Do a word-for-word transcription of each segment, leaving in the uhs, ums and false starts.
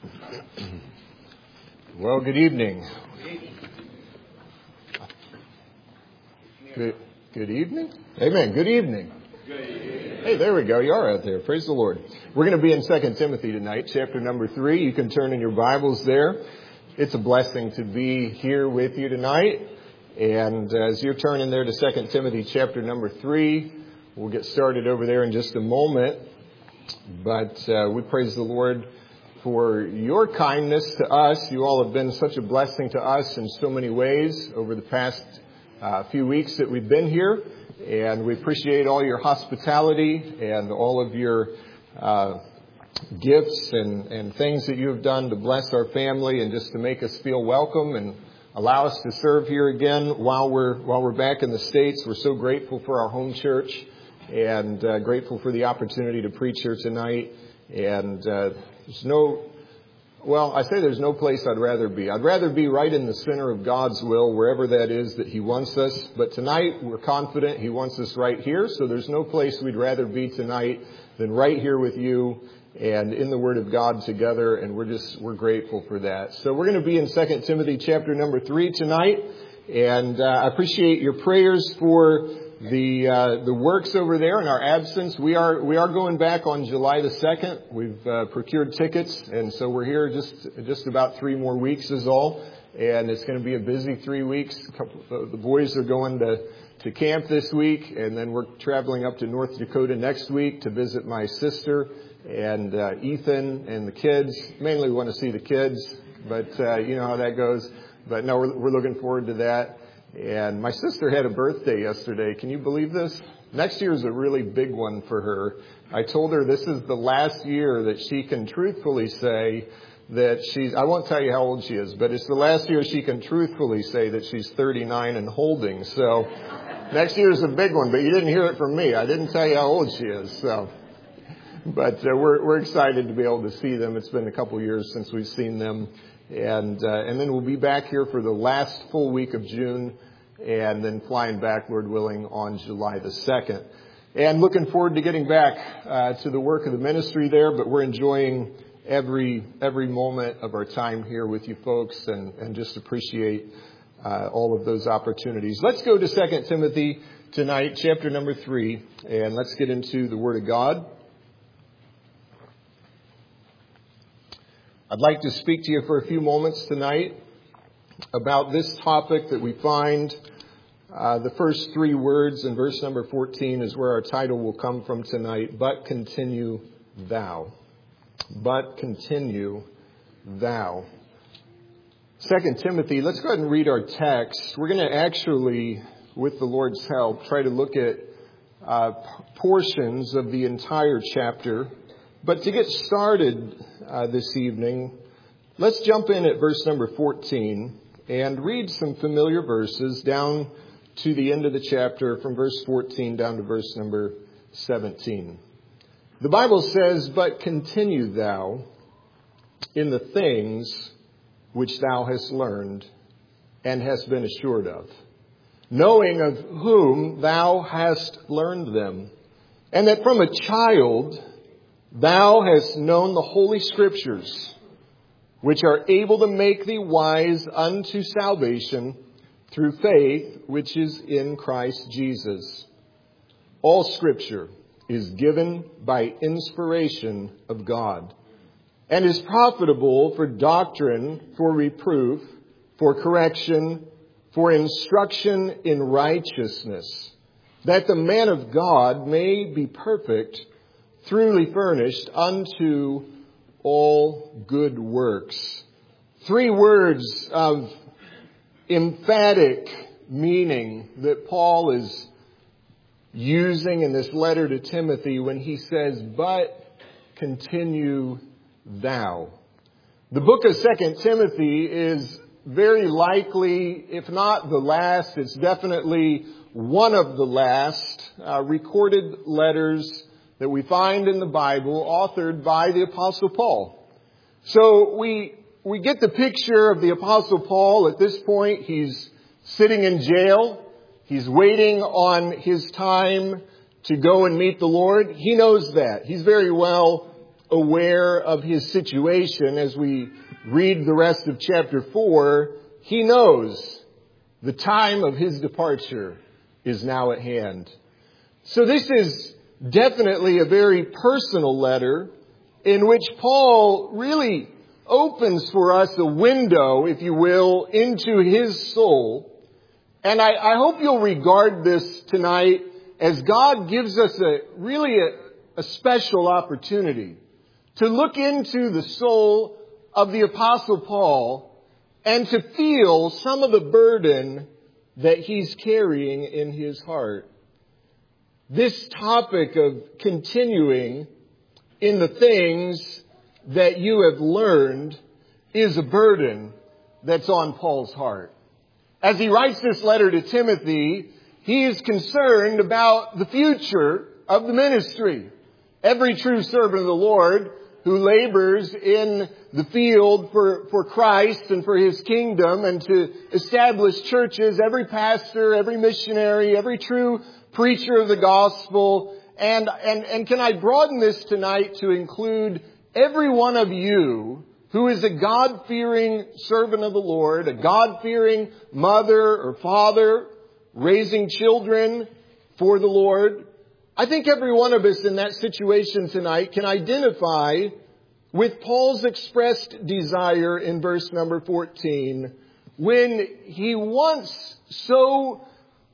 Well, good evening. Good, good evening? Amen. Good evening. Good evening. Hey, there we go. You are out there. Praise the Lord. We're going to be in Second Timothy tonight, chapter number three. You can turn in your Bibles there. It's a blessing to be here with you tonight. And as you're turning there to Second Timothy chapter number three, we'll get started over there in just a moment. But uh, we praise the Lord for your kindness to us. You all have been such a blessing to us in so many ways over the past uh, few weeks that we've been here. And we appreciate all your hospitality and all of your uh, gifts and, and things that you have done to bless our family and just to make us feel welcome and allow us to serve here again while we're while we're back in the States. We're so grateful for our home church and uh, grateful for the opportunity to preach here tonight. And uh, there's no, well, I say there's no place I'd rather be. I'd rather be right in the center of God's will, wherever that is that He wants us. But tonight, we're confident He wants us right here. So there's no place we'd rather be tonight than right here with you and in the Word of God together. And we're just, we're grateful for that. So we're going to be in Second Timothy chapter number three tonight. And uh, I appreciate your prayers for the uh, the works over there in our absence. We are we are going back on July the second. We've uh, procured tickets, and so we're here just just about three more weeks is all. And it's going to be a busy three weeks. A couple, the boys are going to, to camp this week, and then we're traveling up to North Dakota next week to visit my sister and uh, Ethan and the kids. Mainly we want to see the kids, but uh, you know how that goes. But no, we're, we're looking forward to that. And my sister had a birthday yesterday. Can you believe this? Next year is a really big one for her. I told her this is the last year that she can truthfully say that she's, I won't tell you how old she is, but it's the last year she can truthfully say that she's thirty-nine and holding. So next year is a big one, but you didn't hear it from me. I didn't tell you how old she is. So, but uh, we're, we're excited to be able to see them. It's been a couple years since we've seen them. And uh, and then we'll be back here for the last full week of June, and then flying back, Lord willing, on July the second. And looking forward to getting back uh, to the work of the ministry there, but we're enjoying every every moment of our time here with you folks, and, and just appreciate uh, all of those opportunities. Let's go to Second Timothy tonight, chapter number three, and let's get into the Word of God. I'd like to speak to you for a few moments tonight about this topic that we find. Uh, the first three words in verse number fourteen is where our title will come from tonight. But continue thou. But continue thou. Second Timothy, let's go ahead and read our text. We're going to actually, with the Lord's help, try to look at uh, portions of the entire chapter. But to get started uh, this evening, let's jump in at verse number fourteen and read some familiar verses down to the end of the chapter, from verse fourteen down to verse number seventeen. The Bible says, "But continue thou in the things which thou hast learned and hast been assured of, knowing of whom thou hast learned them, and that from a child thou hast known the Holy Scriptures, which are able to make thee wise unto salvation through faith which is in Christ Jesus. All Scripture is given by inspiration of God, and is profitable for doctrine, for reproof, for correction, for instruction in righteousness, that the man of God may be perfect, truly furnished unto all good works." Three words of emphatic meaning that Paul is using in this letter to Timothy when he says, "But continue thou." The book of Second Timothy is very likely, if not the last, it's definitely one of the last uh, recorded letters that we find in the Bible, authored by the Apostle Paul. So we we get the picture of the Apostle Paul at this point. He's sitting in jail. He's waiting on his time to go and meet the Lord. He knows that. He's very well aware of his situation as we read the rest of chapter four. He knows the time of his departure is now at hand. So this is definitely a very personal letter in which Paul really opens for us a window, if you will, into his soul. And I, I hope you'll regard this tonight as God gives us a really a, a special opportunity to look into the soul of the Apostle Paul and to feel some of the burden that he's carrying in his heart. This topic of continuing in the things that you have learned is a burden that's on Paul's heart. As he writes this letter to Timothy, he is concerned about the future of the ministry. Every true servant of the Lord who labors in the field for, for Christ and for his kingdom and to establish churches, every pastor, every missionary, every true preacher of the gospel. And, and, and can I broaden this tonight to include every one of you who is a God-fearing servant of the Lord, a God-fearing mother or father, raising children for the Lord. I think every one of us in that situation tonight can identify with Paul's expressed desire in verse number fourteen, when he wants so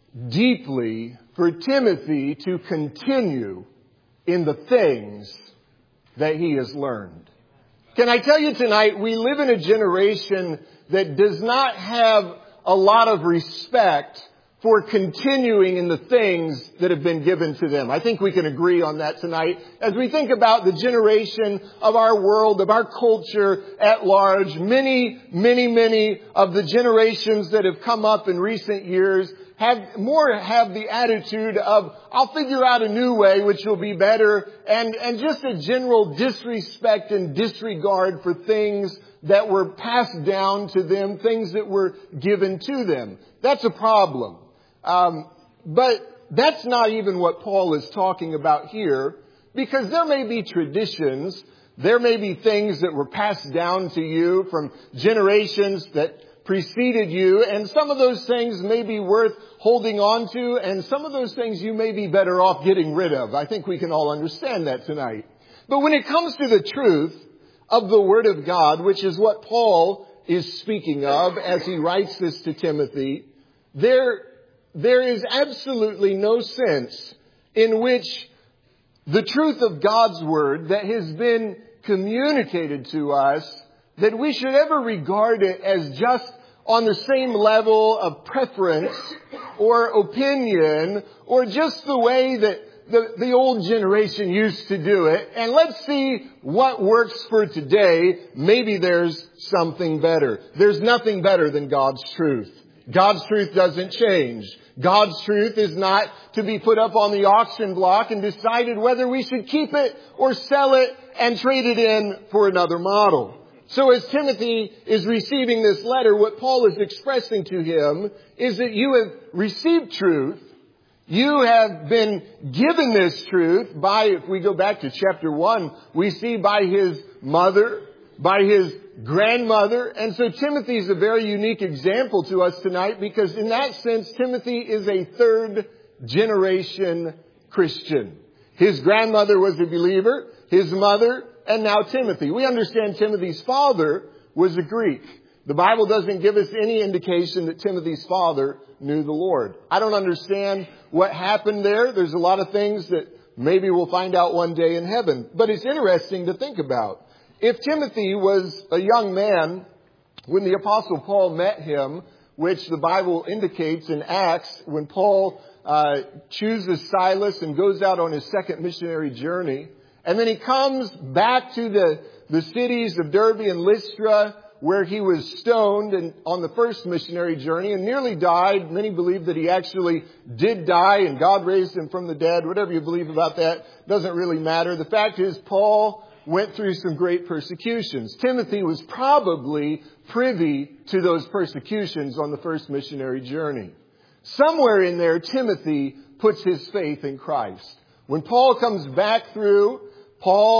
deeply for Timothy to continue in the things that he has learned. Can I tell you tonight, we live in a generation that does not have a lot of respect for continuing in the things that have been given to them. I think we can agree on that tonight. As we think about the generation of our world, of our culture at large, many, many, many of the generations that have come up in recent years have more have the attitude of, I'll figure out a new way which will be better, and, and just a general disrespect and disregard for things that were passed down to them, things that were given to them. That's a problem. Um, but that's not even what Paul is talking about here, because there may be traditions, there may be things that were passed down to you from generations that preceded you, and some of those things may be worth holding on to, and some of those things you may be better off getting rid of. I think we can all understand that tonight. But when it comes to the truth of the Word of God, which is what Paul is speaking of as he writes this to Timothy, there There is absolutely no sense in which the truth of God's Word that has been communicated to us, that we should ever regard it as just on the same level of preference or opinion, or just the way that the, the old generation used to do it. And let's see what works for today. Maybe there's something better. There's nothing better than God's truth. God's truth doesn't change. God's truth is not to be put up on the auction block and decided whether we should keep it or sell it and trade it in for another model. So as Timothy is receiving this letter, what Paul is expressing to him is that you have received truth. You have been given this truth by, if we go back to chapter one, we see by his mother, by his grandmother. And so Timothy is a very unique example to us tonight, because in that sense, Timothy is a third generation Christian. His grandmother was a believer, his mother, and now Timothy. We understand Timothy's father was a Greek. The Bible doesn't give us any indication that Timothy's father knew the Lord. I don't understand what happened there. There's a lot of things that maybe we'll find out one day in heaven. But it's interesting to think about. If Timothy was a young man when the Apostle Paul met him, which the Bible indicates in Acts, when Paul uh, chooses Silas and goes out on his second missionary journey, and then he comes back to the, the cities of Derbe and Lystra, where he was stoned and on the first missionary journey and nearly died. Many believe that he actually did die and God raised him from the dead. Whatever you believe about that doesn't really matter. The fact is, Paul went through some great persecutions. Timothy was probably privy to those persecutions on the first missionary journey. Somewhere in there, Timothy puts his faith in Christ. When Paul comes back through, Paul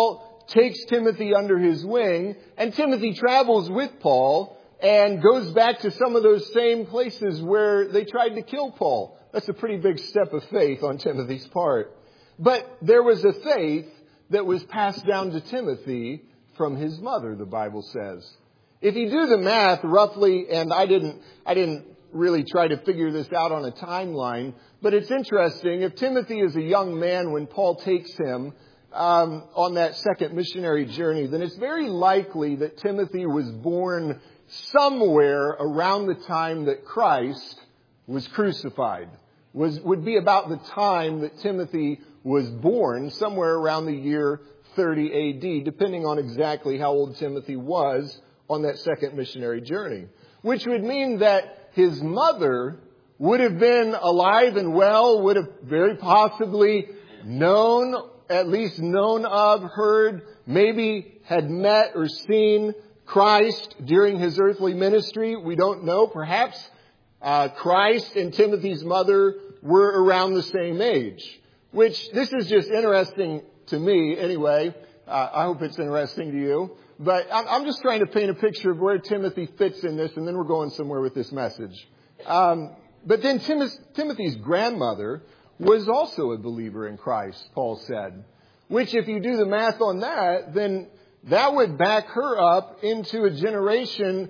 takes Timothy under his wing, and Timothy travels with Paul and goes back to some of those same places where they tried to kill Paul. That's a pretty big step of faith on Timothy's part. But there was a faith that was passed down to Timothy from his mother, the Bible says. If you do the math roughly, and I didn't, I didn't really try to figure this out on a timeline, but it's interesting. If Timothy is a young man when Paul takes him um, on that second missionary journey, then it's very likely that Timothy was born somewhere around the time that Christ was crucified. Was would be about the time that Timothy was born, somewhere around the year thirty A D, depending on exactly how old Timothy was on that second missionary journey. Which would mean that his mother would have been alive and well, would have very possibly known, at least known of, heard, maybe had met or seen Christ during his earthly ministry. We don't know. Perhaps uh, Christ and Timothy's mother were around the same age. Which, this is just interesting to me anyway. Uh, I hope it's interesting to you. But I'm, I'm just trying to paint a picture of where Timothy fits in this, and then we're going somewhere with this message. Um, but then Tim- Timothy's grandmother was also a believer in Christ, Paul said. Which, if you do the math on that, then that would back her up into a generation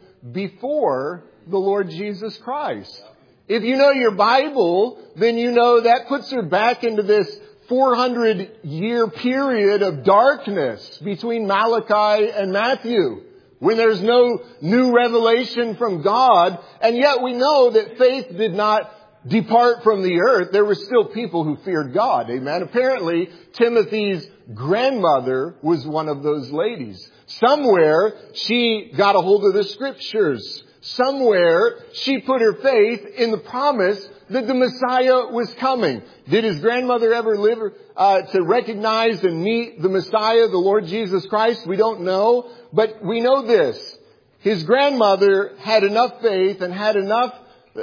before the Lord Jesus Christ. If you know your Bible, then you know that puts her back into this four hundred year period of darkness between Malachi and Matthew, when there's no new revelation from God. And yet we know that faith did not depart from the earth. There were still people who feared God. Amen. Apparently, Timothy's grandmother was one of those ladies. Somewhere she got a hold of the scriptures. Somewhere she put her faith in the promise that the Messiah was coming. Did his grandmother ever live uh, to recognize and meet the Messiah, the Lord Jesus Christ? We don't know. But we know this. His grandmother had enough faith and had enough.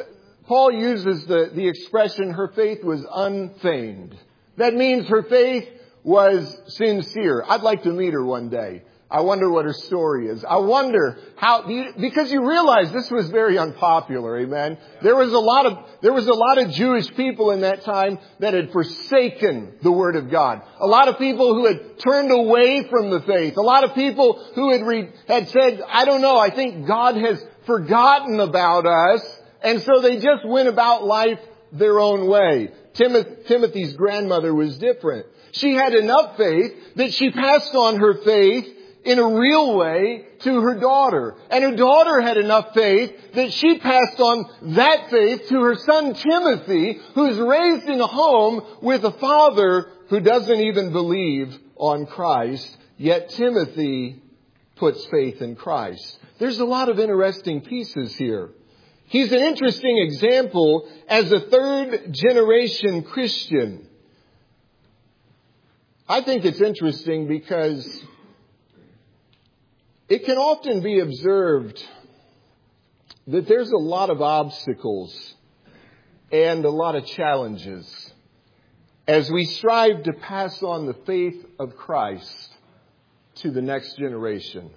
Paul uses the, the expression, her faith was unfeigned. That means her faith was sincere. I'd like to meet her one day. I wonder what her story is. I wonder how, because you realize this was very unpopular, amen? There was a lot of, there was a lot of Jewish people in that time that had forsaken the Word of God. A lot of people who had turned away from the faith. A lot of people who had re, had said, I don't know, I think God has forgotten about us. And so they just went about life their own way. Timoth- Timothy's grandmother was different. She had enough faith that she passed on her faith in a real way to her daughter. And her daughter had enough faith that she passed on that faith to her son Timothy, who's raised in a home with a father who doesn't even believe on Christ. Yet Timothy puts faith in Christ. There's a lot of interesting pieces here. He's an interesting example as a third generation Christian. I think it's interesting because it can often be observed that there's a lot of obstacles and a lot of challenges as we strive to pass on the faith of Christ to the next generation.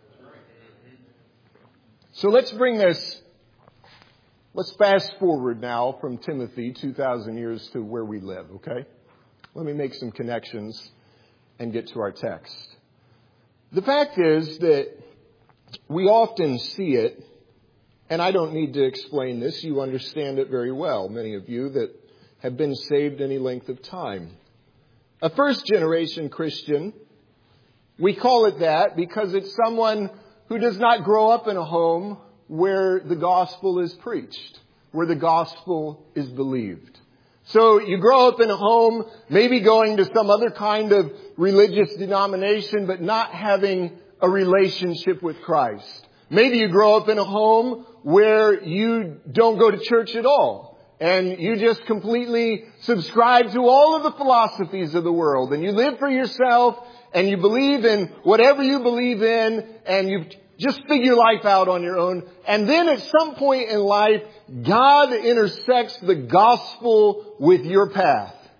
So let's bring this, let's fast forward now from Timothy two thousand years to where we live, okay? Let me make some connections and get to our text. The fact is that we often see it, and I don't need to explain this. You understand it very well, many of you that have been saved any length of time. A first-generation Christian, we call it that because it's someone who does not grow up in a home where the gospel is preached, where the gospel is believed. So you grow up in a home, maybe going to some other kind of religious denomination, but not having a relationship with Christ. Maybe you grow up in a home where you don't go to church at all, and you just completely subscribe to all of the philosophies of the world, and you live for yourself, and you believe in whatever you believe in, and you just figure life out on your own. And then at some point in life, God intersects the gospel with your path.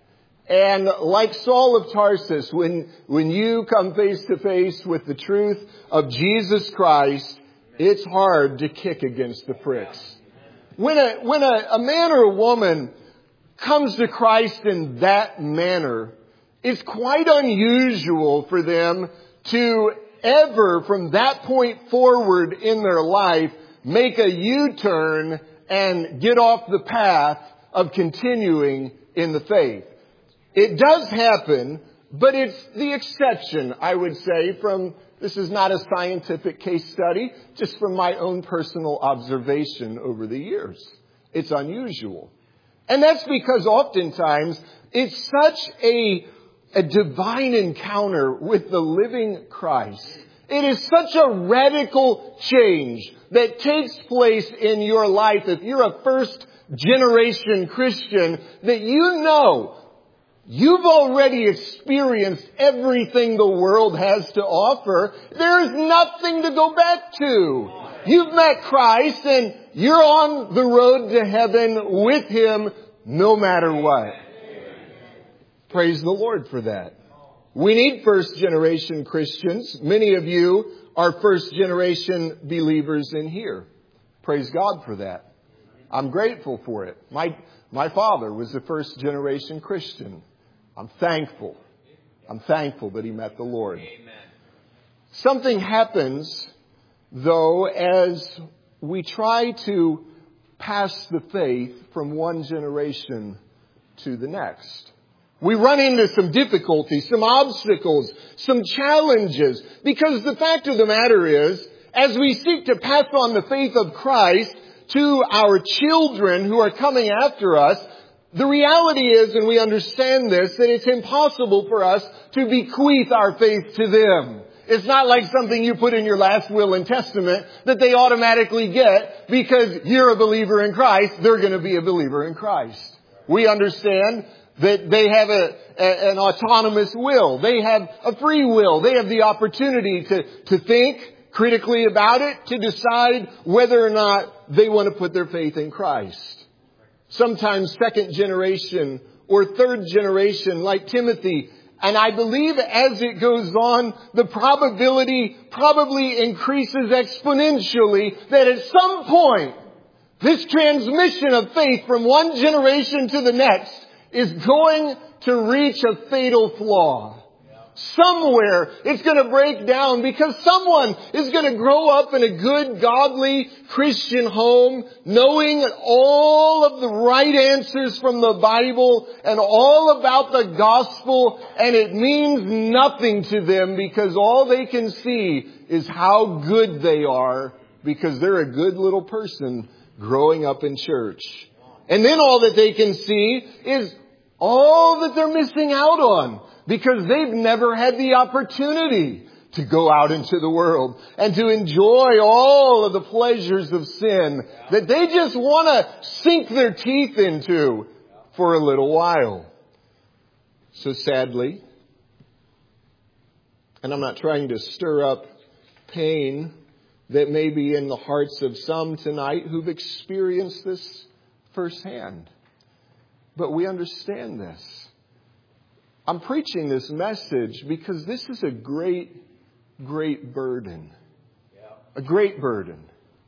And like Saul of Tarsus, when, when you come face to face with the truth of Jesus Christ, it's hard to kick against the pricks. When a, when a, a man or a woman comes to Christ in that manner, it's quite unusual for them to ever, from that point forward in their life, make a U-turn and get off the path of continuing in the faith. It does happen, but it's the exception, I would say, from, this is not a scientific case study, just from my own personal observation over the years. It's unusual. And that's because oftentimes it's such a, a divine encounter with the living Christ. It is such a radical change that takes place in your life if you're a first generation Christian, that you know you've already experienced everything the world has to offer. There is nothing to go back to. You've met Christ and you're on the road to heaven with Him no matter what. Praise the Lord for that. We need first generation Christians. Many of you are first generation believers in here. Praise God for that. I'm grateful for it. My, my father was a first generation Christian. I'm thankful. I'm thankful that he met the Lord. Amen. Something happens, though, as we try to pass the faith from one generation to the next. We run into some difficulties, some obstacles, some challenges, because the fact of the matter is, as we seek to pass on the faith of Christ to our children who are coming after us, the reality is, and we understand this, that it's impossible for us to bequeath our faith to them. It's not like something you put in your last will and testament that they automatically get because you're a believer in Christ. They're going to be a believer in Christ. We understand that they have a, a, an autonomous will. They have a free will. They have the opportunity to, to think critically about it, to decide whether or not they want to put their faith in Christ. Sometimes second generation or third generation, like Timothy. And I believe as it goes on, the probability probably increases exponentially that at some point, this transmission of faith from one generation to the next is going to reach a fatal flaw. Somewhere it's going to break down because someone is going to grow up in a good, godly Christian home, knowing all of the right answers from the Bible and all about the gospel, and it means nothing to them because all they can see is how good they are because they're a good little person growing up in church. And then all that they can see is all that they're missing out on, because they've never had the opportunity to go out into the world and to enjoy all of the pleasures of sin that they just want to sink their teeth into for a little while. So sadly, and I'm not trying to stir up pain that may be in the hearts of some tonight who've experienced this firsthand, but we understand this. I'm preaching this message because this is a great, great burden. A great burden.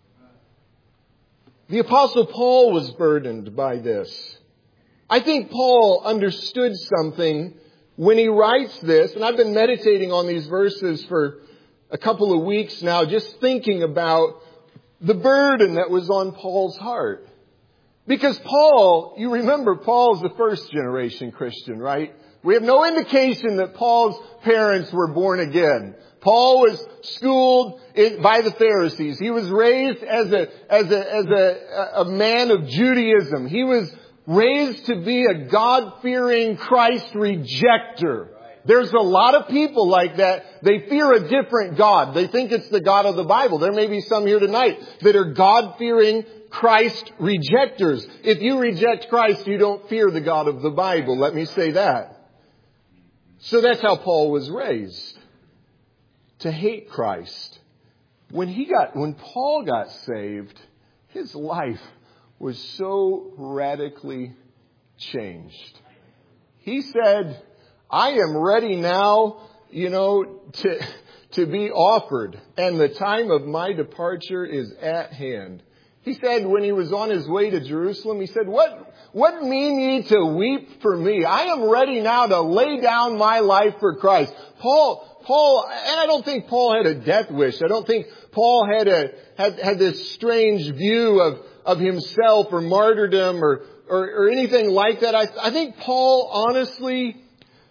The Apostle Paul was burdened by this. I think Paul understood something when he writes this, and I've been meditating on these verses for a couple of weeks now, just thinking about the burden that was on Paul's heart. Because Paul, you remember, Paul's the first generation Christian, right? We have no indication that Paul's parents were born again. Paul was schooled in, by the Pharisees. He was raised as a, as a, as a, a man of Judaism. He was raised to be a God-fearing Christ rejecter. There's a lot of people like that. They fear a different God. They think it's the God of the Bible. There may be some here tonight that are God-fearing Christ rejectors. If you reject Christ, you don't fear the God of the Bible. Let me say that. So that's how Paul was raised. To hate Christ. When he got, when Paul got saved, his life was so radically changed. He said, I am ready now, you know, to, to be offered, and the time of my departure is at hand. He said when he was on his way to Jerusalem, he said, what, what mean ye to weep for me? I am ready now to lay down my life for Christ. Paul, Paul, and I don't think Paul had a death wish. I don't think Paul had a, had, had this strange view of, of himself or martyrdom or, or, or anything like that. I, I think Paul honestly,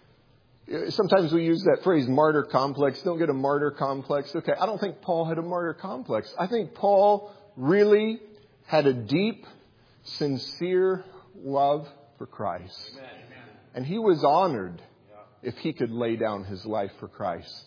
sometimes we use that phrase, martyr complex. Don't get a martyr complex. Okay, I don't think Paul had a martyr complex. I think Paul really had a deep, sincere love for Christ. Amen. And he was honored if he could lay down his life for Christ.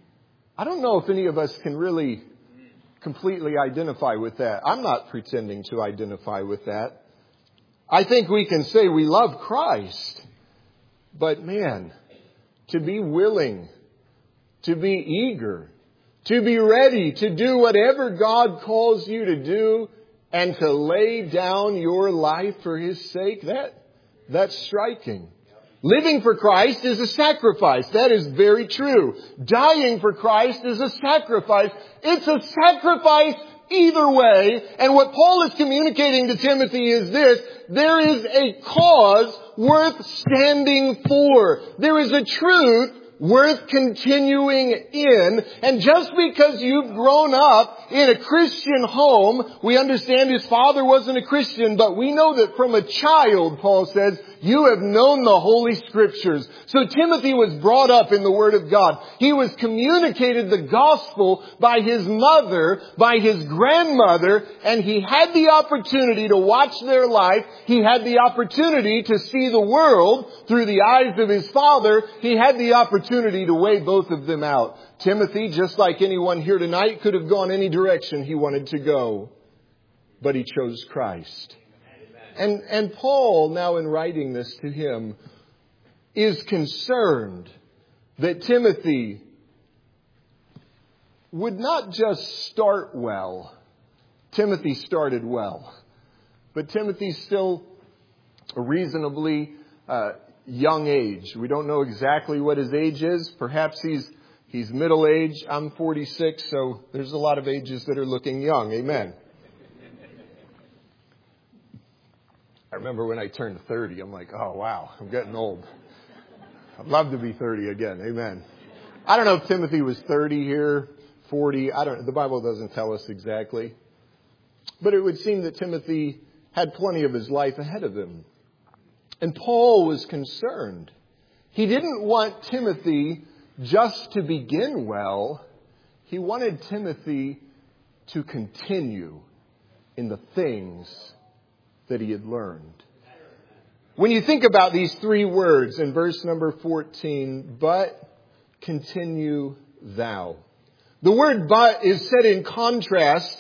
I don't know if any of us can really completely identify with that. I'm not pretending to identify with that. I think we can say we love Christ. But man, to be willing, to be eager, to be ready to do whatever God calls you to do and to lay down your life for His sake, that, that's striking. Living for Christ is a sacrifice. That is very true. Dying for Christ is a sacrifice. It's a sacrifice either way. And what Paul is communicating to Timothy is this: there is a cause worth standing for. There is a truth worth continuing in. And just because you've grown up in a Christian home, we understand his father wasn't a Christian, but we know that from a child, Paul says, you have known the Holy Scriptures. So Timothy was brought up in the Word of God. He was communicated the gospel by his mother, by his grandmother, and he had the opportunity to watch their life. He had the opportunity to see the world through the eyes of his father. He had the opportunity to weigh both of them out. Timothy, just like anyone here tonight, could have gone any direction he wanted to go, but he chose Christ. And, and Paul, now in writing this to him, is concerned that Timothy would not just start well. Timothy started well. But Timothy's still a reasonably uh, young age. We don't know exactly what his age is. Perhaps he's he's middle age. I'm forty-six, so there's a lot of ages that are looking young. Amen. I remember when I turned thirty, I'm like, oh, wow, I'm getting old. I'd love to be thirty again. Amen. I don't know if Timothy was thirty here, forty. I don't. The Bible doesn't tell us exactly. But it would seem that Timothy had plenty of his life ahead of him. And Paul was concerned. He didn't want Timothy just to begin well. He wanted Timothy to continue in the things that he had learned. When you think about these three words in verse number fourteen, but continue thou. The word but is set in contrast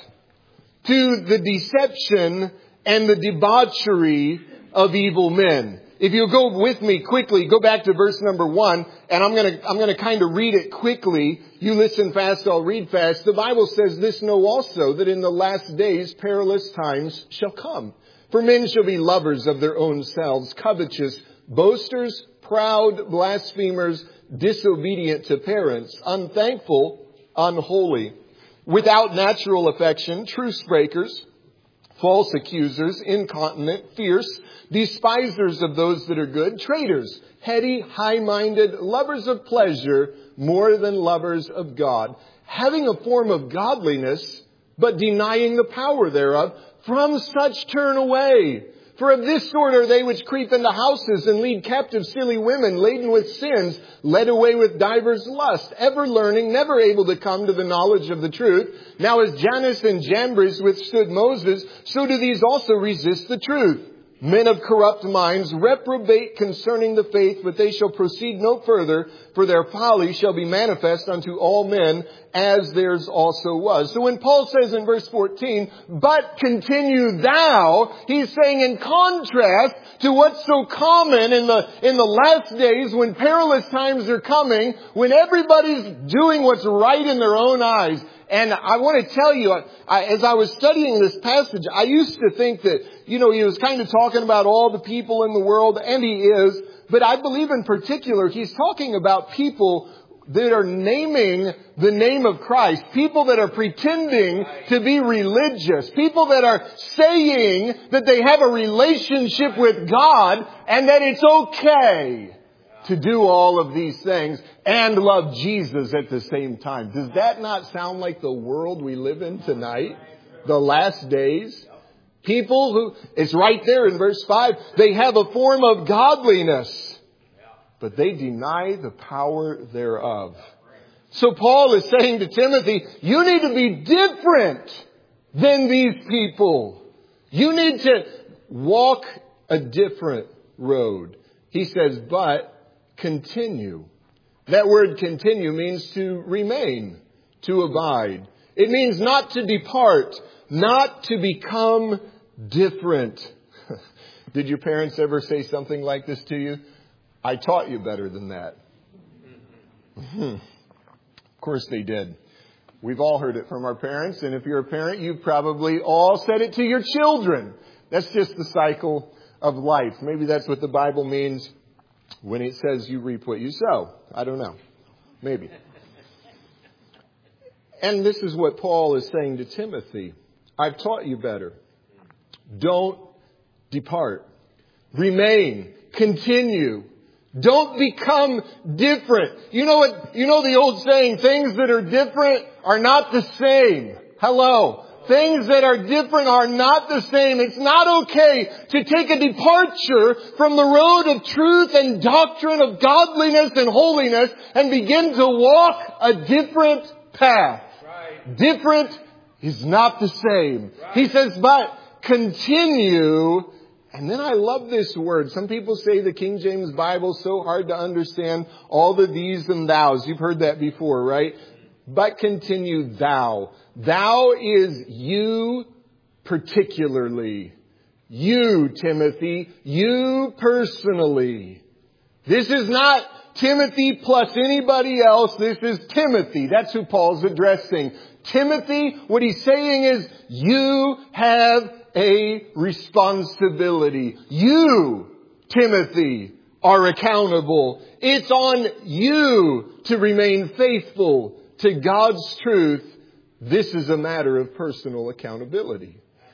to the deception and the debauchery of evil men. If you go with me quickly, go back to verse number one, and I'm going to, I'm going to kind of read it quickly. You listen fast, I'll read fast. The Bible says, this know also, that in the last days perilous times shall come. For men shall be lovers of their own selves, covetous, boasters, proud, blasphemers, disobedient to parents, unthankful, unholy, without natural affection, truce breakers, false accusers, incontinent, fierce, despisers of those that are good, traitors, heady, high-minded, lovers of pleasure more than lovers of God, having a form of godliness, but denying the power thereof. From such turn away. For of this sort are they which creep into houses and lead captive silly women laden with sins, led away with divers lusts, ever learning, never able to come to the knowledge of the truth. Now as Jannes and Jambres withstood Moses, so do these also resist the truth. Men of corrupt minds reprobate concerning the faith, but they shall proceed no further, for their folly shall be manifest unto all men, as theirs also was. So when Paul says in verse fourteen, but continue thou, he's saying in contrast to what's so common in the, in the last days when perilous times are coming, when everybody's doing what's right in their own eyes. And I want to tell you, I, as I was studying this passage, I used to think that, you know, he was kind of talking about all the people in the world, and he is. But I believe in particular, he's talking about people that are naming the name of Christ. People that are pretending to be religious. People that are saying that they have a relationship with God and that it's okay to do all of these things and love Jesus at the same time. Does that not sound like the world we live in tonight? The last days? People who, it's right there in verse five, they have a form of godliness, but they deny the power thereof. So Paul is saying to Timothy, you need to be different than these people. You need to walk a different road. He says, but continue. That word continue means to remain, to abide. It means not to depart, not to become different. Did your parents ever say something like this to you? I taught you better than that. Mm-hmm. Of course they did. We've all heard it from our parents, and if you're a parent, you've probably all said it to your children. That's just the cycle of life. Maybe that's what the Bible means when it says you reap what you sow. I don't know. Maybe. And this is what Paul is saying to Timothy. I've taught you better. Don't depart. Remain. Continue. Don't become different. You know what, you know the old saying, things that are different are not the same. Hello. Things that are different are not the same. It's not okay to take a departure from the road of truth and doctrine of godliness and holiness and begin to walk a different path. Right. Different is not the same. Right. He says, but continue. And then I love this word. Some people say the King James Bible is so hard to understand. All the these and thous. You've heard that before, right? But continue thou. Thou is you particularly. You, Timothy. You personally. This is not Timothy plus anybody else. This is Timothy. That's who Paul's addressing. Timothy, what he's saying is you have a responsibility. You, Timothy, are accountable. It's on you to remain faithful to God's truth. This is a matter of personal accountability.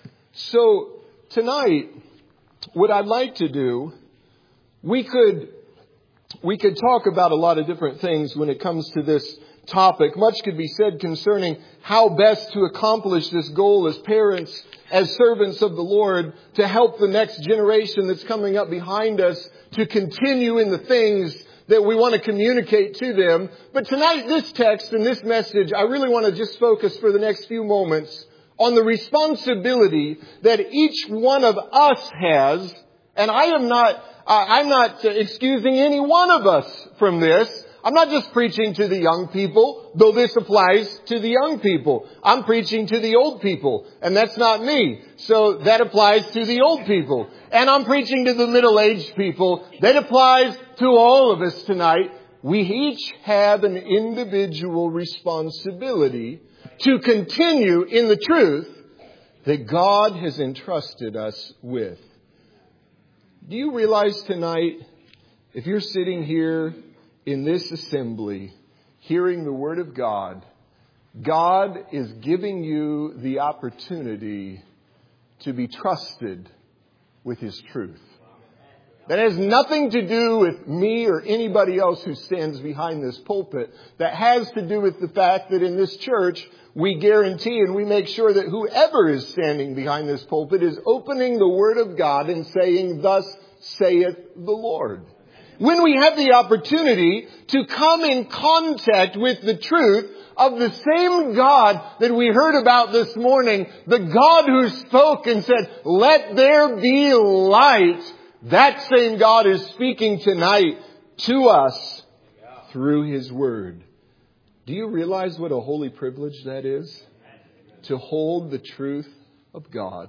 So tonight, what I'd like to do, we could, we could talk about a lot of different things when it comes to this topic. Much could be said concerning how best to accomplish this goal as parents, as servants of the Lord, to help the next generation that's coming up behind us to continue in the things that we want to communicate to them. But tonight, this text and this message, I really want to just focus for the next few moments on the responsibility that each one of us has. And I am not, I'm not excusing any one of us from this. I'm not just preaching to the young people, though this applies to the young people. I'm preaching to the old people, and that's not me. So that applies to the old people. And I'm preaching to the middle-aged people. That applies to all of us tonight. We each have an individual responsibility to continue in the truth that God has entrusted us with. Do you realize tonight, if you're sitting here in this assembly, hearing the Word of God, God is giving you the opportunity to be trusted with His truth. That has nothing to do with me or anybody else who stands behind this pulpit. That has to do with the fact that in this church, we guarantee and we make sure that whoever is standing behind this pulpit is opening the Word of God and saying, "Thus saith the Lord." When we have the opportunity to come in contact with the truth of the same God that we heard about this morning, the God who spoke and said, "Let there be light," that same God is speaking tonight to us through His Word. Do you realize what a holy privilege that is? To hold the truth of God.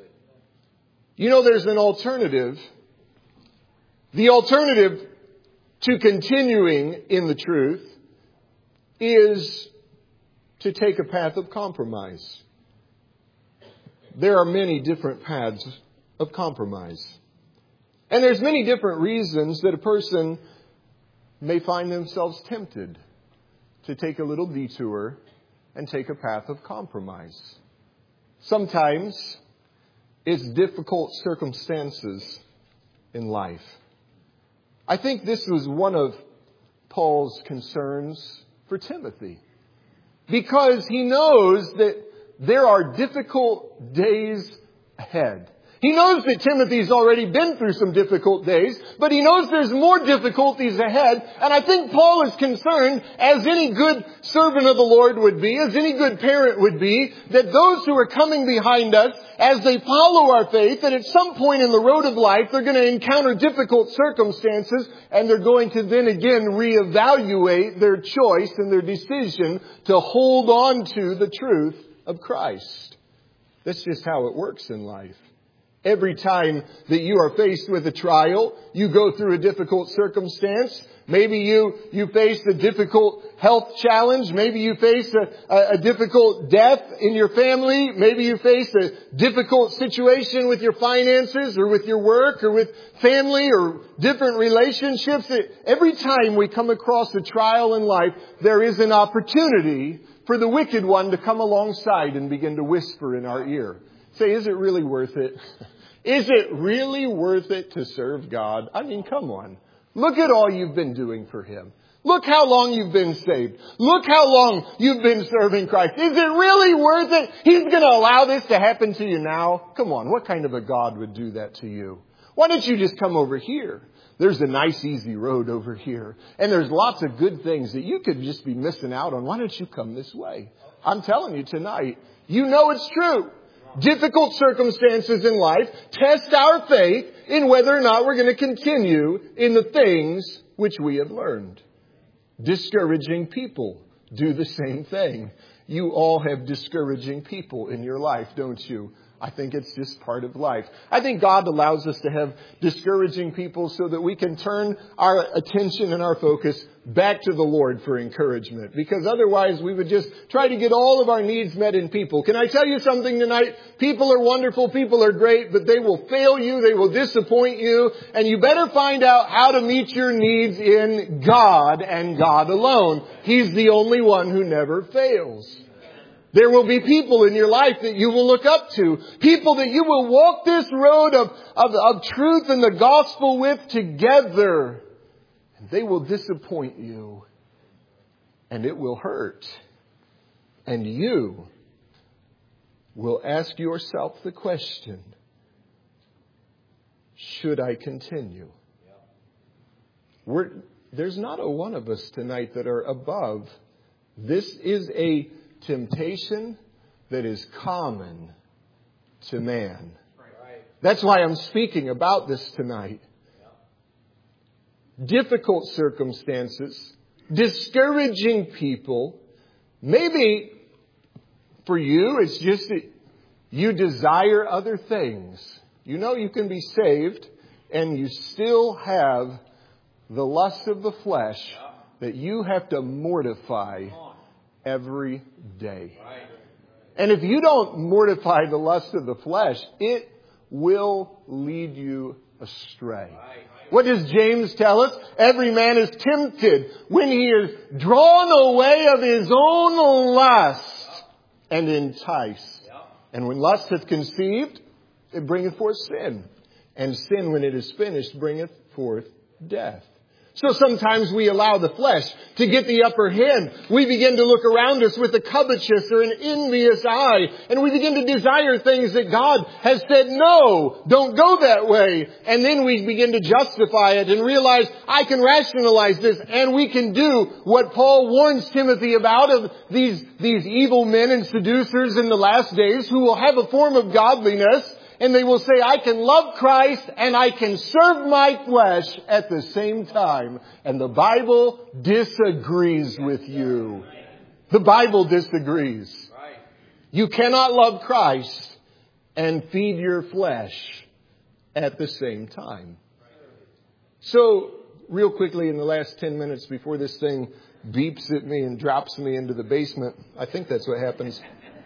You know, there's an alternative. The alternative to continuing in the truth is to take a path of compromise. There are many different paths of compromise. And there's many different reasons that a person may find themselves tempted to take a little detour and take a path of compromise. Sometimes it's difficult circumstances in life. I think this was one of Paul's concerns for Timothy, because he knows that there are difficult days ahead. He knows that Timothy's already been through some difficult days, but he knows there's more difficulties ahead. And I think Paul is concerned, as any good servant of the Lord would be, as any good parent would be, that those who are coming behind us, as they follow our faith, that at some point in the road of life, they're going to encounter difficult circumstances, and they're going to then again reevaluate their choice and their decision to hold on to the truth of Christ. That's just how it works in life. Every time that you are faced with a trial, you go through a difficult circumstance. Maybe you, you face a difficult health challenge. Maybe you face a, a, a difficult death in your family. Maybe you face a difficult situation with your finances or with your work or with family or different relationships. Every time we come across a trial in life, there is an opportunity for the wicked one to come alongside and begin to whisper in our ear. Say, is it really worth it? Is it really worth it to serve God? I mean, come on. Look at all you've been doing for Him. Look how long you've been saved. Look how long you've been serving Christ. Is it really worth it? He's going to allow this to happen to you now? Come on, what kind of a God would do that to you? Why don't you just come over here? There's a nice, easy road over here. And there's lots of good things that you could just be missing out on. Why don't you come this way? I'm telling you tonight, you know it's true. Difficult circumstances in life test our faith in whether or not we're going to continue in the things which we have learned. Discouraging people do the same thing. You all have discouraging people in your life, don't you? I think it's just part of life. I think God allows us to have discouraging people so that we can turn our attention and our focus back to the Lord for encouragement. Because otherwise we would just try to get all of our needs met in people. Can I tell you something tonight? People are wonderful. People are great, but they will fail you. They will disappoint you. And you better find out how to meet your needs in God and God alone. He's the only one who never fails. There will be people in your life that you will look up to. People that you will walk this road of, of, of truth and the gospel with together. And they will disappoint you. And it will hurt. And you will ask yourself the question, should I continue? We're, there's not a one of us tonight that are above. This is a temptation that is common to man. That's why I'm speaking about this tonight. Difficult circumstances, discouraging people. Maybe for you, it's just that you desire other things. You know you can be saved and you still have the lust of the flesh that you have to mortify every day. And if you don't mortify the lust of the flesh, it will lead you astray. What does James tell us? Every man is tempted when he is drawn away of his own lust and enticed. And when lust hath conceived, it bringeth forth sin. And sin, when it is finished, bringeth forth death. So sometimes we allow the flesh to get the upper hand. We begin to look around us with a covetous or an envious eye. And we begin to desire things that God has said, no, don't go that way. And then we begin to justify it and realize I can rationalize this. And we can do what Paul warns Timothy about of these, these evil men and seducers in the last days who will have a form of godliness. And they will say, I can love Christ and I can serve my flesh at the same time. And the Bible disagrees with you. The Bible disagrees. You cannot love Christ and feed your flesh at the same time. So, real quickly in the last ten minutes before this thing beeps at me and drops me into the basement. I think that's what happens.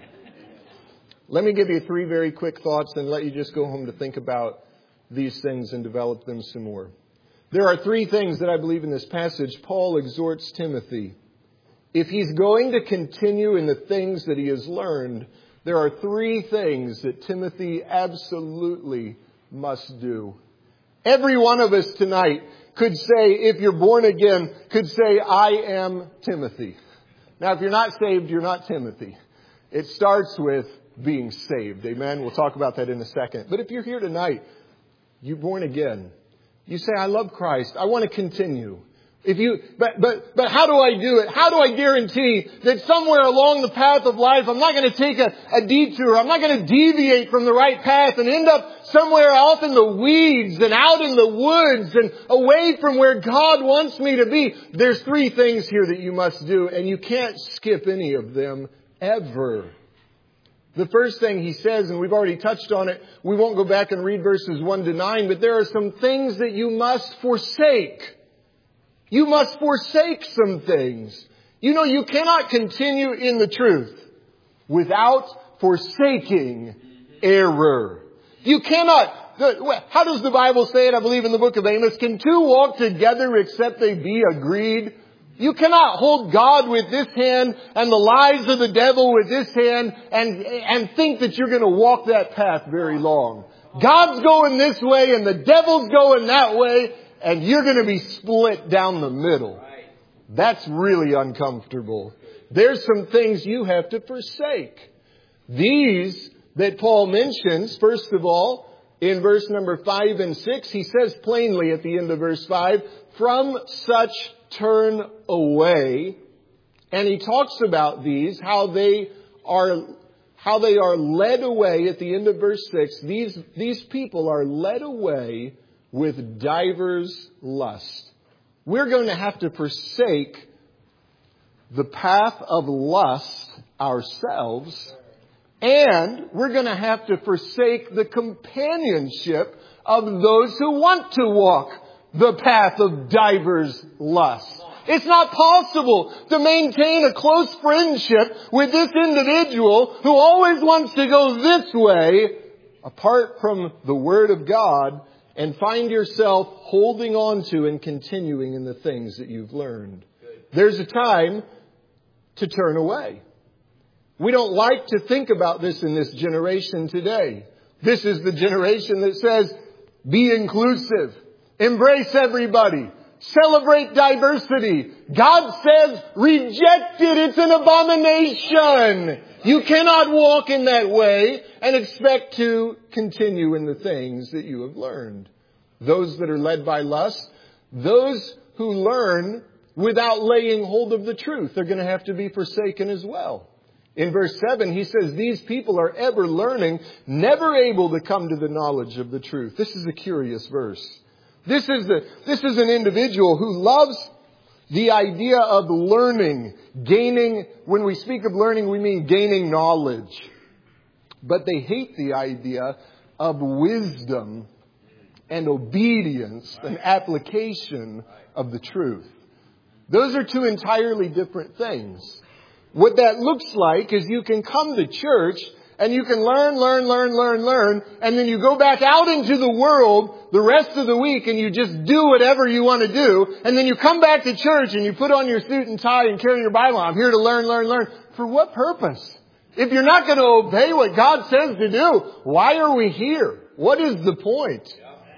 Let me give you three very quick thoughts and let you just go home to think about these things and develop them some more. There are three things that I believe in this passage. Paul exhorts Timothy. If he's going to continue in the things that he has learned, there are three things that Timothy absolutely must do. Every one of us tonight could say, if you're born again, could say, I am Timothy. Now, if you're not saved, you're not Timothy. It starts with being saved. Amen. We'll talk about that in a second. But if you're here tonight, you're born again. You say, I love Christ. I want to continue. If you, but, but, but how do I do it? How do I guarantee that somewhere along the path of life, I'm not going to take a, a detour. I'm not going to deviate from the right path and end up somewhere off in the weeds and out in the woods and away from where God wants me to be. There's three things here that you must do, and you can't skip any of them ever. The first thing he says, and we've already touched on it, we won't go back and read verses one to nine, but there are some things that you must forsake. You must forsake some things. You know, you cannot continue in the truth without forsaking error. You cannot. How does the Bible say it? I believe in the book of Amos. Can two walk together except they be agreed? You cannot hold God with this hand and the lies of the devil with this hand and, and think that you're going to walk that path very long. God's going this way and the devil's going that way, and you're going to be split down the middle. That's really uncomfortable. There's some things you have to forsake. These that Paul mentions, first of all, in verse number five and six, he says plainly at the end of verse five, from such turn away. And he talks about these, how they are, how they are led away at the end of verse six. These, these people are led away with divers lust. We're going to have to forsake the path of lust ourselves, and we're going to have to forsake the companionship of those who want to walk the path of divers lust. It's not possible to maintain a close friendship with this individual who always wants to go this way apart from the Word of God, and find yourself holding on to and continuing in the things that you've learned. There's a time to turn away. We don't like to think about this in this generation today. This is the generation that says, be inclusive. Embrace everybody. Celebrate diversity. God says, reject it. It's an abomination. You cannot walk in that way and expect to continue in the things that you have learned. Those that are led by lust, those who learn without laying hold of the truth, they're going to have to be forsaken as well. In verse seven, he says, these people are ever learning, never able to come to the knowledge of the truth. This is a curious verse. This is the, this is an individual who loves the idea of learning, gaining. When we speak of learning, we mean gaining knowledge. But they hate the idea of wisdom and obedience and application of the truth. Those are two entirely different things. What that looks like is you can come to church and you can learn, learn, learn, learn, learn, and then you go back out into the world the rest of the week and you just do whatever you want to do, and then you come back to church and you put on your suit and tie and carry your Bible. I'm here to learn, learn, learn. For what purpose? If you're not going to obey what God says to do, why are we here? What is the point?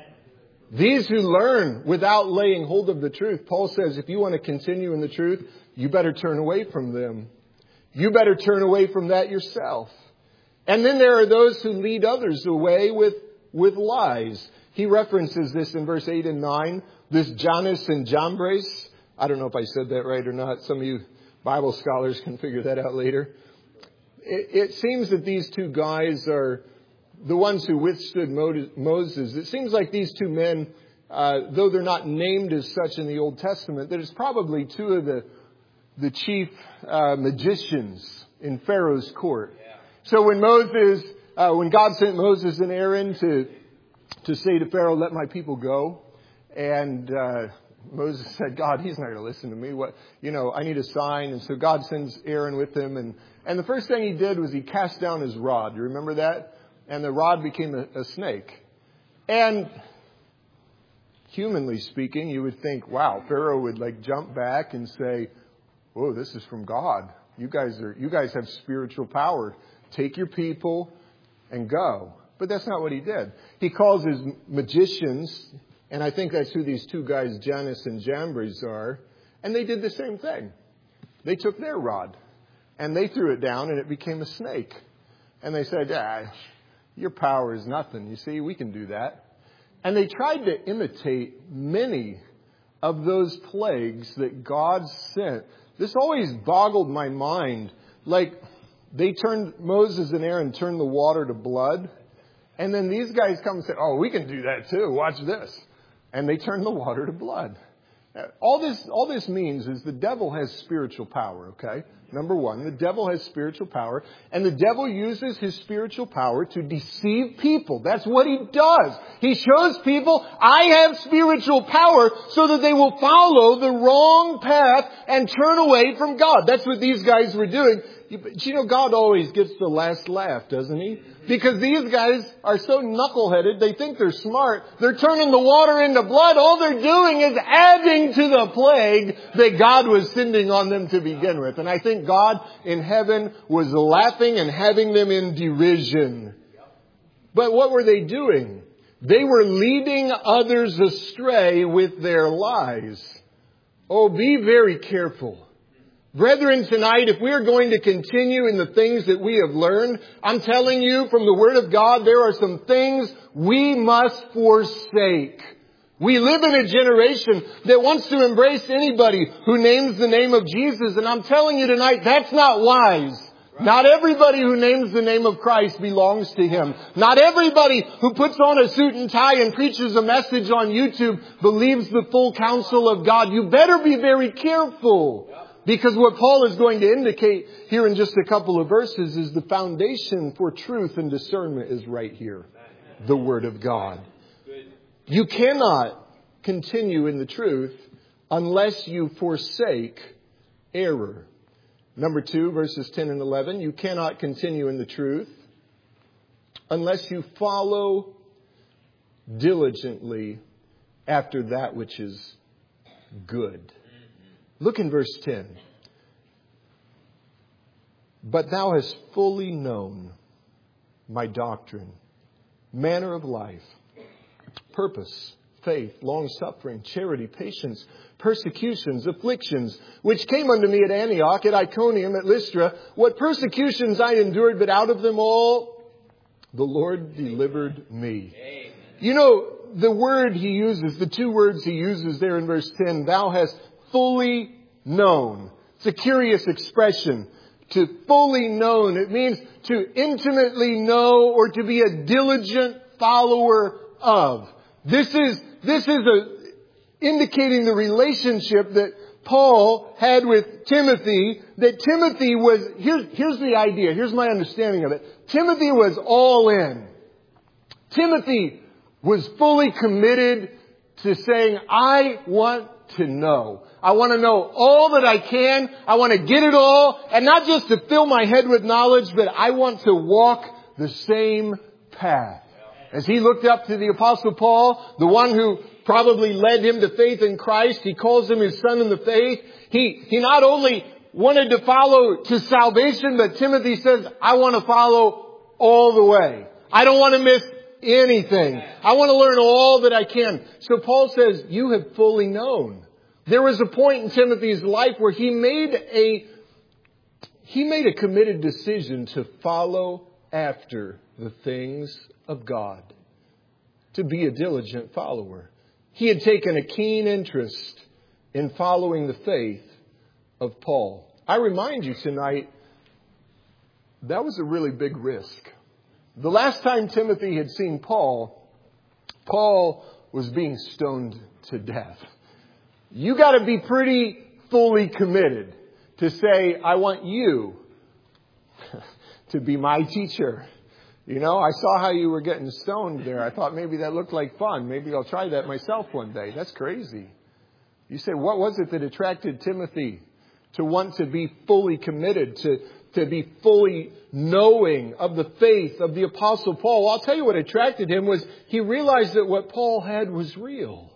These who learn without laying hold of the truth, Paul says, if you want to continue in the truth, you better turn away from them. You better turn away from that yourself. And then there are those who lead others away with, with lies. He references this in verse eight and nine. This Jannes and Jambres. I don't know if I said that right or not. Some of you Bible scholars can figure that out later. It, it seems that these two guys are the ones who withstood Moses. It seems like these two men, uh, though they're not named as such in the Old Testament, that it's probably two of the, the chief uh, magicians in Pharaoh's court. So when Moses, uh, when God sent Moses and Aaron to to say to Pharaoh, let my people go, and uh, Moses said, God, he's not going to listen to me. What, you know, I need a sign. And so God sends Aaron with him. And, and the first thing he did was he cast down his rod. You remember that? And the rod became a, a snake. And humanly speaking, you would think, wow, Pharaoh would like jump back and say, whoa, this is from God. You guys are, you guys have spiritual power. Take your people and go. But that's not what he did. He calls his magicians, and I think that's who these two guys, Janus and Jambres, are. And they did the same thing. They took their rod and they threw it down and it became a snake. And they said, ah, your power is nothing. You see, we can do that. And they tried to imitate many of those plagues that God sent. This always boggled my mind. Like, they turned, Moses and Aaron turned the water to blood. And then these guys come and say, oh, we can do that too. Watch this. And they turn the water to blood. All this, all this means is the devil has spiritual power, okay? Number one, the devil has spiritual power, and the devil uses his spiritual power to deceive people. That's what he does. He shows people, I have spiritual power, so that they will follow the wrong path and turn away from God. That's what these guys were doing. But you know, God always gets the last laugh, doesn't he? Because these guys are so knuckleheaded, they think they're smart. They're turning the water into blood. All they're doing is adding to the plague that God was sending on them to begin with. And I think God in heaven was laughing and having them in derision. But what were they doing? They were leading others astray with their lies. Oh, be very careful. Brethren, tonight, if we are going to continue in the things that we have learned, I'm telling you from the Word of God, there are some things we must forsake. We live in a generation that wants to embrace anybody who names the name of Jesus. And I'm telling you tonight, that's not wise. Not everybody who names the name of Christ belongs to Him. Not everybody who puts on a suit and tie and preaches a message on YouTube believes the full counsel of God. You better be very careful. Because what Paul is going to indicate here in just a couple of verses is the foundation for truth and discernment is right here. The Word of God. You cannot continue in the truth unless you forsake error. Number two, verses ten and eleven. You cannot continue in the truth unless you follow diligently after that which is good. Look in verse ten. But thou hast fully known my doctrine, manner of life, purpose, faith, long-suffering, charity, patience, persecutions, afflictions, which came unto me at Antioch, at Iconium, at Lystra. What persecutions I endured, but out of them all the Lord delivered me. Amen. You know, the word he uses, the two words he uses there in verse ten, thou hast fully known. It's a curious expression. To fully known. It means to intimately know or to be a diligent follower of. This is, this is a, indicating the relationship that Paul had with Timothy. That Timothy was, here's, here's the idea. Here's my understanding of it. Timothy was all in. Timothy was fully committed to saying, I want to know. I want to know all that I can. I want to get it all. And not just to fill my head with knowledge, but I want to walk the same path. As he looked up to the Apostle Paul, the one who probably led him to faith in Christ, he calls him his son in the faith. He, he not only wanted to follow to salvation, but Timothy says, I want to follow all the way. I don't want to miss anything. I want to learn all that I can. So Paul says, you have fully known. There was a point in Timothy's life where he made a, he made a committed decision to follow after the things of God. To be a diligent follower. He had taken a keen interest in following the faith of Paul. I remind you tonight, that was a really big risk. The last time Timothy had seen Paul, Paul was being stoned to death. You got to be pretty fully committed to say, I want you to be my teacher. You know, I saw how you were getting stoned there. I thought maybe that looked like fun. Maybe I'll try that myself one day. That's crazy. You say, what was it that attracted Timothy to want to be fully committed, to, to be fully knowing of the faith of the Apostle Paul? Well, I'll tell you what attracted him was he realized that what Paul had was real.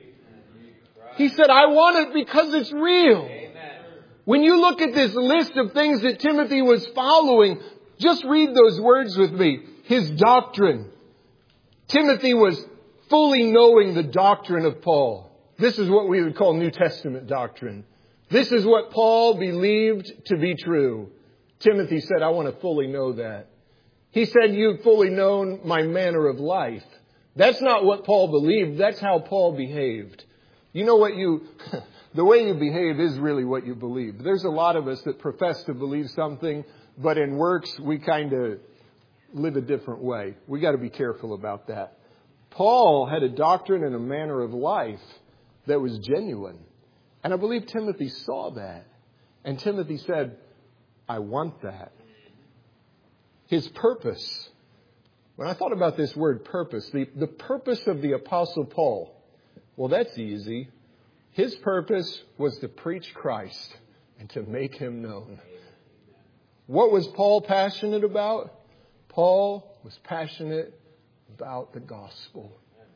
He said, I want it because it's real. When you look at this list of things that Timothy was following, just read those words with me. His doctrine. Timothy was fully knowing the doctrine of Paul. This is what we would call New Testament doctrine. This is what Paul believed to be true. Timothy said, I want to fully know that. He said, you've fully known my manner of life. That's not what Paul believed. That's how Paul behaved. You know what you, the way you behave is really what you believe. There's a lot of us that profess to believe something, but in works, we kind of live a different way. We got to be careful about that. Paul had a doctrine and a manner of life that was genuine. And I believe Timothy saw that. And Timothy said, I want that. His purpose. When I thought about this word purpose, the, the purpose of the Apostle Paul, well, that's easy. His purpose was to preach Christ and to make Him known. What was Paul passionate about? Paul was passionate about the gospel.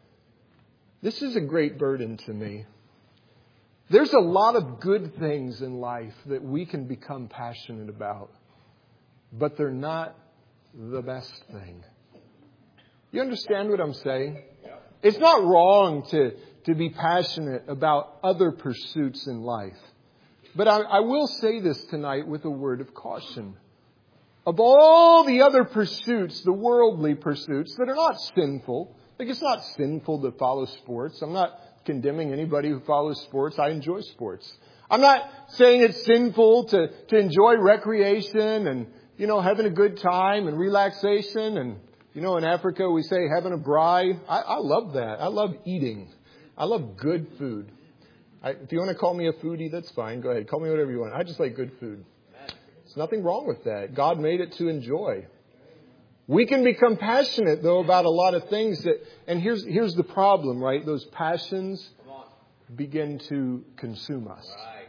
This is a great burden to me. There's a lot of good things in life that we can become passionate about, but they're not the best thing. You understand what I'm saying? It's not wrong to, to be passionate about other pursuits in life. But I, I will say this tonight with a word of caution. Of all the other pursuits, the worldly pursuits that are not sinful, like it's not sinful to follow sports. I'm not condemning anybody who follows sports. I enjoy sports. I'm not saying it's sinful to, to enjoy recreation and, you know, having a good time and relaxation. And, you know, in Africa we say having a braai. I, I love that. I love eating. I love good food. I, if you want to call me a foodie, that's fine. Go ahead. Call me whatever you want. I just like good food. There's nothing wrong with that. God made it to enjoy. We can become passionate, though, about a lot of things that, and here's, here's the problem, right? Those passions begin to consume us.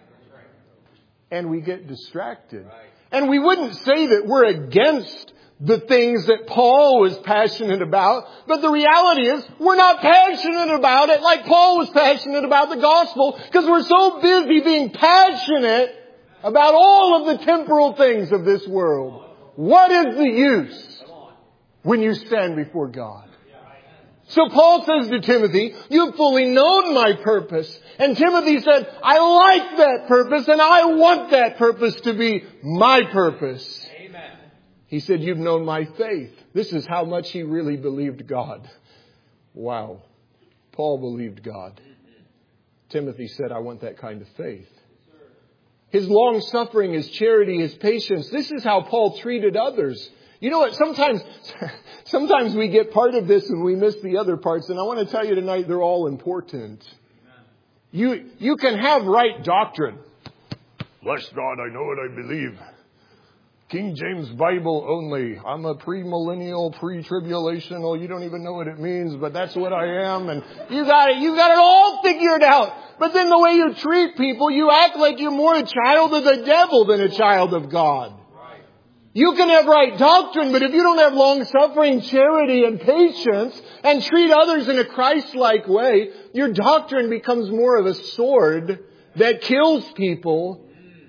And we get distracted. And we wouldn't say that we're against the things that Paul was passionate about, but the reality is we're not passionate about it like Paul was passionate about the gospel, because we're so busy being passionate about all of the temporal things of this world. What is the use when you stand before God? So Paul says to Timothy, you've fully known my purpose. And Timothy said, I like that purpose and I want that purpose to be my purpose. Amen. He said, you've known my faith. This is how much he really believed God. Wow. Paul believed God. Timothy said, I want that kind of faith. His long suffering, his charity, his patience. This is how Paul treated others. You know what? Sometimes, sometimes we get part of this and we miss the other parts. And I want to tell you tonight, they're all important. You, you can have right doctrine. Bless God, I know what I believe. King James Bible only. I'm a premillennial, pre-tribulational. You don't even know what it means, but that's what I am. And you got it. You got it all figured out. But then the way you treat people, you act like you're more a child of the devil than a child of God. You can have right doctrine, but if you don't have long-suffering, charity, and patience, and treat others in a Christ-like way, your doctrine becomes more of a sword that kills people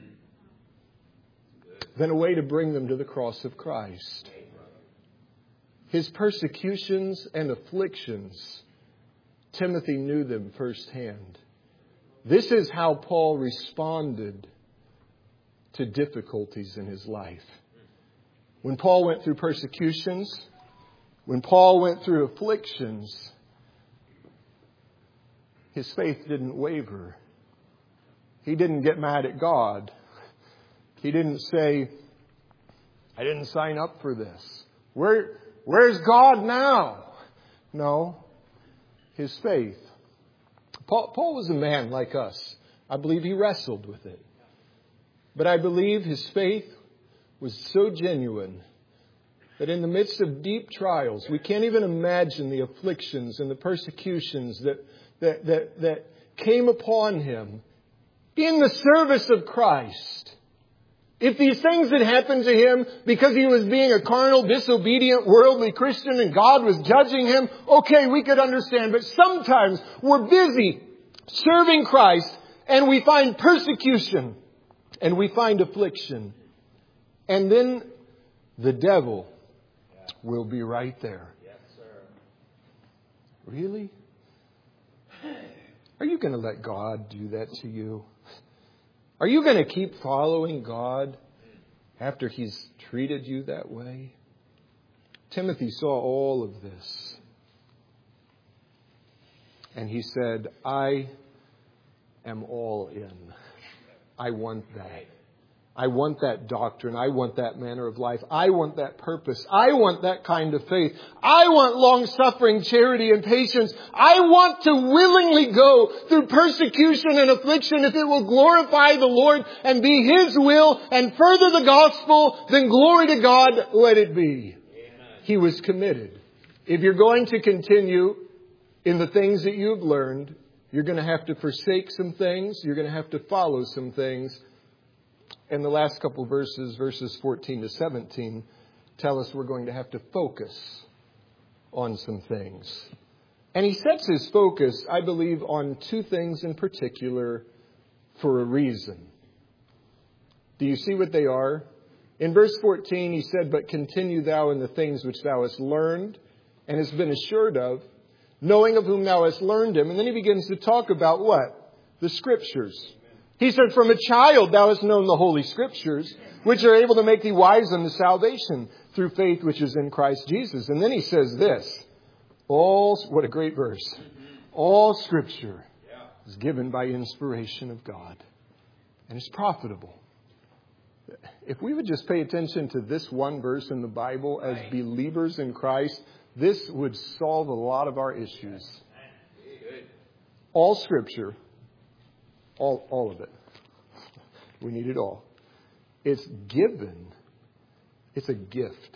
than a way to bring them to the cross of Christ. His persecutions and afflictions, Timothy knew them firsthand. This is how Paul responded to difficulties in his life. When Paul went through persecutions, when Paul went through afflictions, his faith didn't waver. He didn't get mad at God. He didn't say, I didn't sign up for this. Where, where's God now? No, his faith. Paul, Paul was a man like us. I believe he wrestled with it. But I believe his faith was so genuine that in the midst of deep trials, we can't even imagine the afflictions and the persecutions that, that, that, that came upon him in the service of Christ, if these things had happened to him because he was being a carnal, disobedient, worldly Christian and God was judging him, okay, we could understand. But sometimes we're busy serving Christ and we find persecution and we find affliction. And then the devil will be right there. Yes, sir. Really? Are you going to let God do that to you? Are you going to keep following God after He's treated you that way? Timothy saw all of this. And he said, I am all in. I want that. I want that doctrine. I want that manner of life. I want that purpose. I want that kind of faith. I want long-suffering, charity, and patience. I want to willingly go through persecution and affliction if it will glorify the Lord and be His will and further the gospel. Then glory to God, let it be. Amen. He was committed. If you're going to continue in the things that you've learned, you're going to have to forsake some things. You're going to have to follow some things. And the last couple verses, verses fourteen to seventeen, tell us we're going to have to focus on some things. And he sets his focus, I believe, on two things in particular for a reason. Do you see what they are? In verse fourteen, he said, but continue thou in the things which thou hast learned and hast been assured of, knowing of whom thou hast learned them. And then he begins to talk about what? The Scriptures. He said, from a child thou hast known the Holy Scriptures, which are able to make thee wise unto salvation through faith which is in Christ Jesus. And then he says this, all, what a great verse, all Scripture is given by inspiration of God and is profitable. If we would just pay attention to this one verse in the Bible as believers in Christ, this would solve a lot of our issues. All Scripture, all, all of it. We need it all. It's given. It's a gift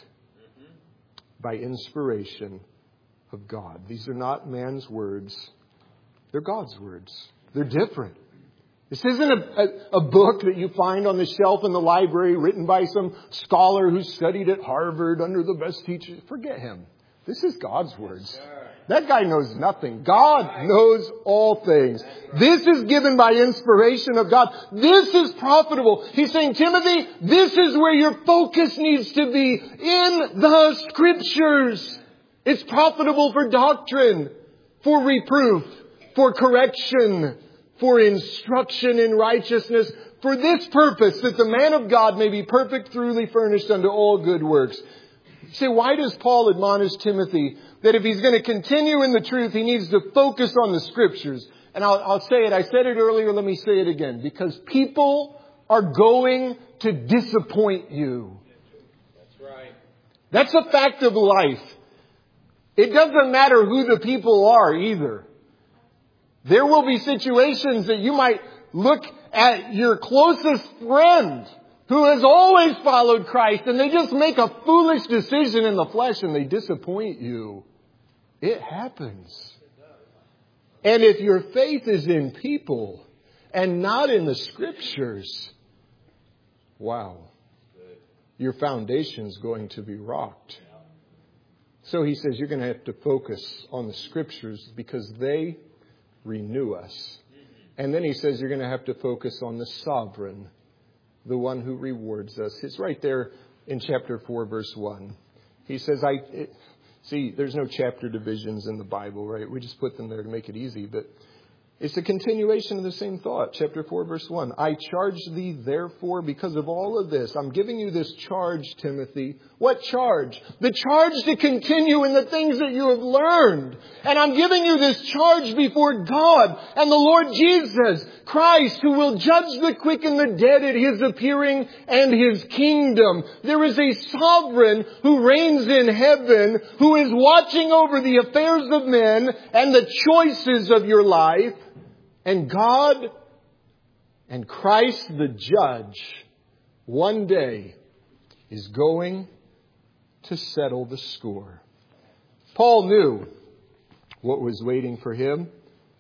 by inspiration of God. These are not man's words. They're God's words. They're different. This isn't a, a, a book that you find on the shelf in the library written by some scholar who studied at Harvard under the best teachers. Forget him. This is God's words. That guy knows nothing. God knows all things. This is given by inspiration of God. This is profitable. He's saying, Timothy, this is where your focus needs to be, in the Scriptures. It's profitable for doctrine, for reproof, for correction, for instruction in righteousness, for this purpose, that the man of God may be perfect, thoroughly furnished unto all good works. You say, why does Paul admonish Timothy that if he's going to continue in the truth, he needs to focus on the Scriptures? And I'll, I'll say it. I said it earlier. Let me say it again. Because people are going to disappoint you. That's right. That's a fact of life. It doesn't matter who the people are either. There will be situations that you might look at your closest friend who has always followed Christ, and they just make a foolish decision in the flesh and they disappoint you. It happens. And if your faith is in people and not in the Scriptures, wow, your foundation's going to be rocked. So he says you're going to have to focus on the Scriptures because they renew us. And then he says you're going to have to focus on the sovereign, the one who rewards us. It's right there in chapter four, verse one. He says, I it, see, there's no chapter divisions in the Bible, right? We just put them there to make it easy. But it's a continuation of the same thought. Chapter four, verse one. I charge thee, therefore, because of all of this. I'm giving you this charge, Timothy. What charge? The charge to continue in the things that you have learned. And I'm giving you this charge before God and the Lord Jesus Christ, who will judge the quick and the dead at His appearing and His kingdom. There is a sovereign who reigns in heaven, who is watching over the affairs of men and the choices of your life. And God and Christ the judge one day is going to settle the score. Paul knew what was waiting for him.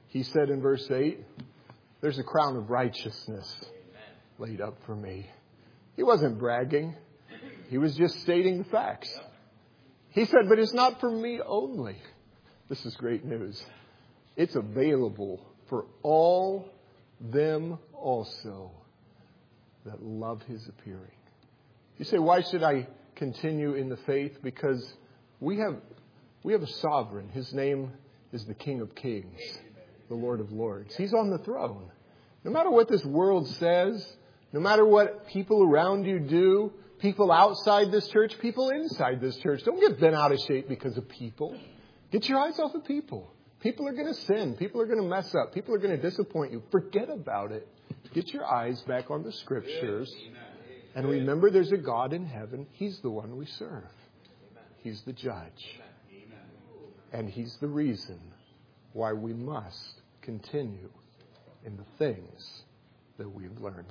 He said in verse eight, there's a crown of righteousness laid up for me. He wasn't bragging. He was just stating the facts. He said, but it's not for me only. This is great news. It's available for all them also that love his appearing. You say, why should I continue in the faith? Because we have we have a sovereign. His name is the King of Kings, the Lord of Lords. He's on the throne. No matter what this world says, no matter what people around you do, people outside this church, people inside this church, don't get bent out of shape because of people. Get your eyes off of people. People are going to sin. People are going to mess up. People are going to disappoint you. Forget about it. Get your eyes back on the Scriptures. And remember, there's a God in heaven. He's the one we serve. He's the judge. And He's the reason why we must continue in the things that we've learned.